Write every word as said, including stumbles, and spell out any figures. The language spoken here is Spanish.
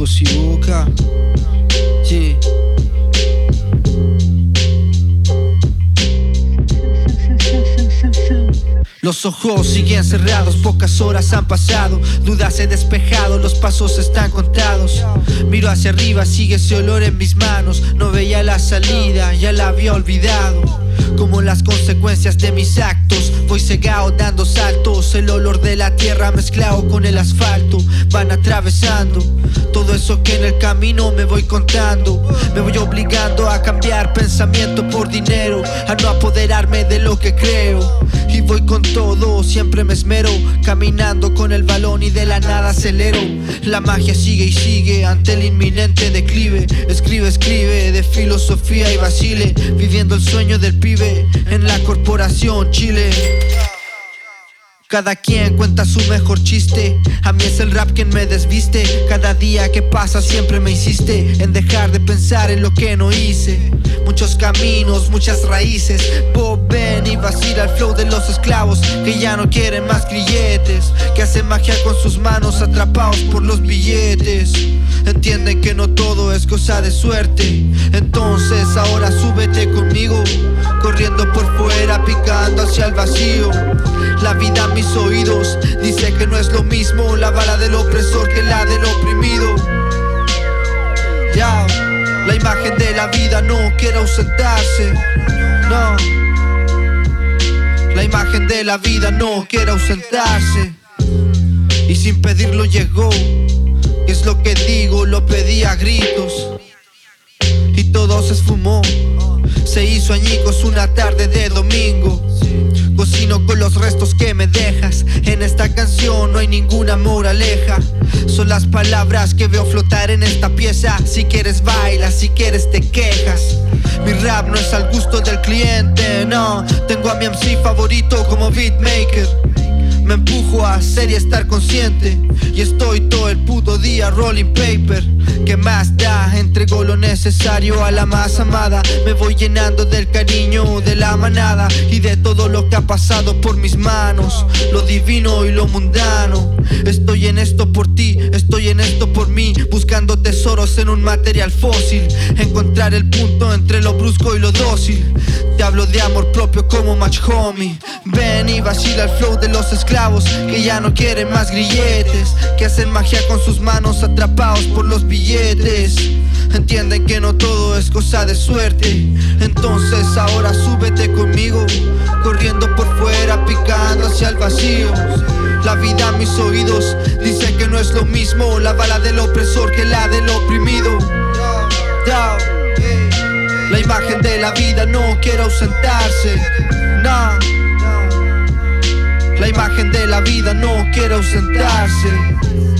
ojos y boca. Yeah. Los ojos siguen cerrados, pocas horas han pasado, dudas he despejado, los pasos están contados. Miro hacia arriba, sigue ese olor en mis manos. No veía la salida, ya la había olvidado. Como las consecuencias de mis actos, voy cegado dando saltos. El olor de la tierra mezclado con el asfalto van atravesando todo eso que en el camino me voy contando. Me voy obligando a cambiar pensamiento por dinero, a no apoderarme de lo que creo. Y voy con todo, siempre me esmero, caminando con el balón y de la nada acelero. La magia sigue y sigue ante el inminente declive. Escribe, escribe de filosofía y vacile, viviendo el sueño del pibe en la corporación Chile. Cada quien cuenta su mejor chiste, a mí es el rap quien me desviste. Cada día que pasa siempre me insiste en dejar de pensar en lo que no hice. Muchos caminos, muchas raíces, Bob, Ben y vacila el flow de los esclavos que ya no quieren más grilletes, que hacen magia con sus manos atrapados por los billetes. Entienden que no todo es cosa de suerte, entonces ahora súbete conmigo, corriendo por fuera, picando hacia el vacío. La vida a mis oídos dice que no es lo mismo la bala del opresor que la del oprimido. Ya, la imagen de la vida no quiere ausentarse, no. La imagen de la vida no quiere ausentarse, y sin pedirlo llegó. Es lo que digo, lo pedí a gritos, y todo se esfumó. Se hizo añicos una tarde de domingo. Cocino con los restos que me dejas. En esta canción no hay ninguna moraleja, son las palabras que veo flotar en esta pieza. Si quieres baila, si quieres te quejas. Mi rap no es al gusto del cliente, no. Tengo a mi M C favorito como beatmaker. Me empujo a hacer y estar consciente, y estoy todo el puto día rolling paper. ¿Qué más da? Entrego lo necesario a la más amada. Me voy llenando del cariño de la manada y de todo lo que ha pasado por mis manos, lo divino y lo mundano. Estoy en esto por ti, estoy en esto por mí, buscando tesoros en un material fósil, encontrar el punto entre lo brusco y lo dócil. Te hablo de amor propio como Match Homie. Ven y vacila el flow de los esclavos que ya no quieren más grilletes, que hacen magia con sus manos atrapados por los billetes. Entienden que no todo es cosa de suerte, entonces ahora súbete conmigo, corriendo por fuera, picando hacia el vacío. La vida a mis oídos dice que no es lo mismo la bala del opresor que la del oprimido. La imagen de la vida no quiere ausentarse, no. La imagen de la vida no quiere ausentarse.